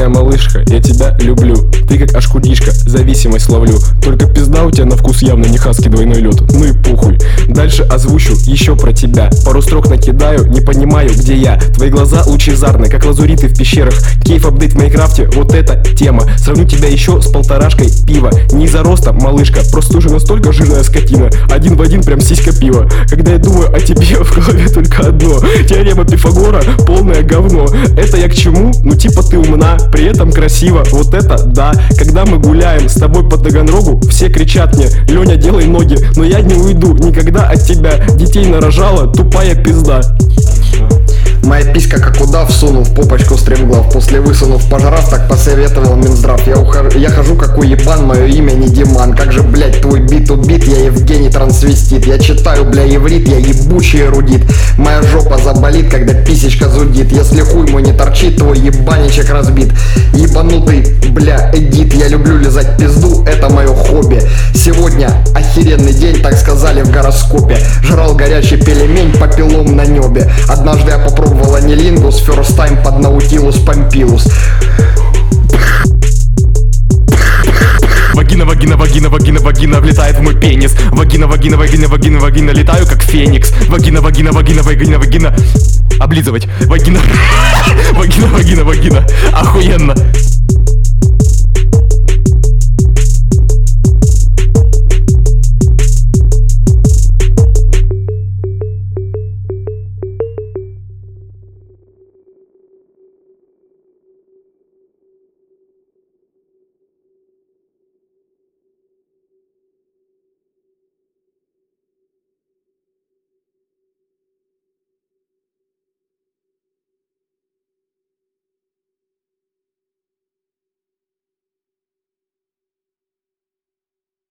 моя малышка, я тебя люблю. Ты как ашкудишка, зависимость ловлю. Только пизда у тебя на вкус явно не хаски двойной лед. Ну и похуй. Дальше озвучу еще про тебя. Пару строк накидаю, не понимаю, где я. Твои глаза лучезарны, как лазуриты в пещерах. Кейф апдейт в Майнкрафте, вот это тема. Сравню тебя еще с полторашкой пива. Не из-за роста, малышка, просто уже настолько жирная скотина. Один в один, прям сиська пива. Когда я думаю о тебе, в голове только одно: теорема Пифагора, полное говно. Это я к чему? Ну типа ты умна, при этом красиво. Вот это да. Когда мы гуляем с тобой по Таганрогу, все кричат мне: Леня, делай ноги. Но я не уйду никогда от тебя. Детей нарожала тупая пизда. Моя писька как удав, сунув в попочку стремглав. После высунув пожрав, так посоветовал Минздрав. Я хожу как уебан, мое имя не Диман. Как же, блять, твой бит убит, я Евгений трансвестит. Я читаю, бля, иврит, я ебучий эрудит. Моя жопа заболит, когда писечка зудит. Если хуй мой не торчит, твой ебаничек разбит. Ебанутый, бля, эдит. Я люблю лизать пизду, это мое хобби. Сегодня охеренный день, так сказали в гороскопе. Жрал горячий пельмень попелом на небе. Однажды я попробовал анилингус, first time под наутилус помпилус. Вагина, вагина, вагина, вагина, вагина влетает в мой пенис. Вагина, вагина, вагина, вагина, вагина, летаю как феникс. Вагина, вагина, вагина, вагина, вагина. Облизывать. Вагина. Вагина, вагина, вагина. Охуенно.